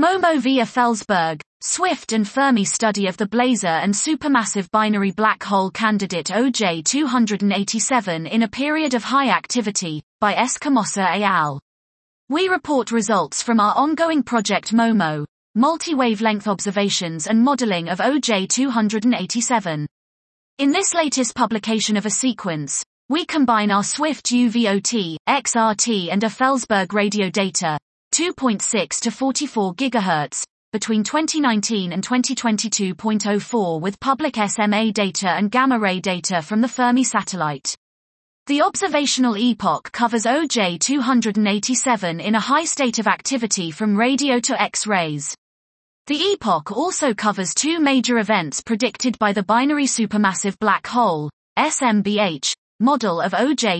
Momo via Felsberg, Swift and Fermi study of the Blazar and supermassive binary black hole candidate OJ287 in a period of high activity, by Escamosa et al. We report results from our ongoing project Momo, multi-wavelength observations and modeling of OJ287. In this latest publication of a sequence, we combine our Swift UVOT, XRT and a Felsberg radio data, 2.6 to 44 GHz, between 2019 and 2022.04 with public SMA data and gamma-ray data from the Fermi satellite. The observational epoch covers OJ287 in a high state of activity from radio to X-rays. The epoch also covers two major events predicted by the binary supermassive black hole, SMBH, model of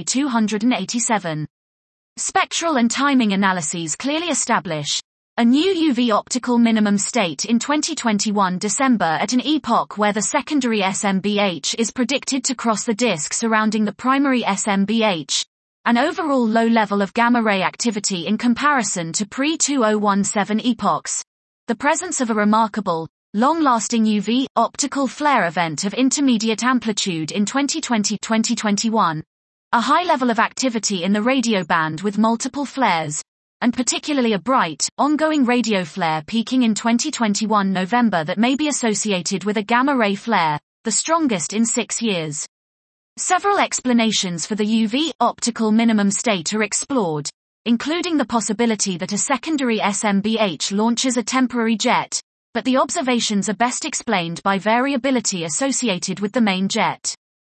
OJ287. Spectral and timing analyses clearly establish a new UV optical minimum state in 2021 December at an epoch where the secondary SMBH is predicted to cross the disk surrounding the primary SMBH, an overall low level of gamma-ray activity in comparison to pre-2017 epochs, the presence of a remarkable, long-lasting UV optical flare event of intermediate amplitude in 2020-2021, a high level of activity in the radio band with multiple flares, and particularly a bright, ongoing radio flare peaking in 2021 November that may be associated with a gamma-ray flare, the strongest in 6 years. Several explanations for the UV optical minimum state are explored, including the possibility that a secondary SMBH launches a temporary jet, but the observations are best explained by variability associated with the main jet.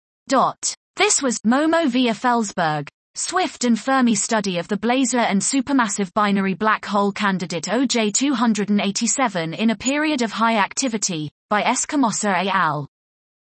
This was Momo via Felsberg, Swift and Fermi study of the Blazar and supermassive binary black hole candidate OJ287 in a period of high activity, by Escamosa et al.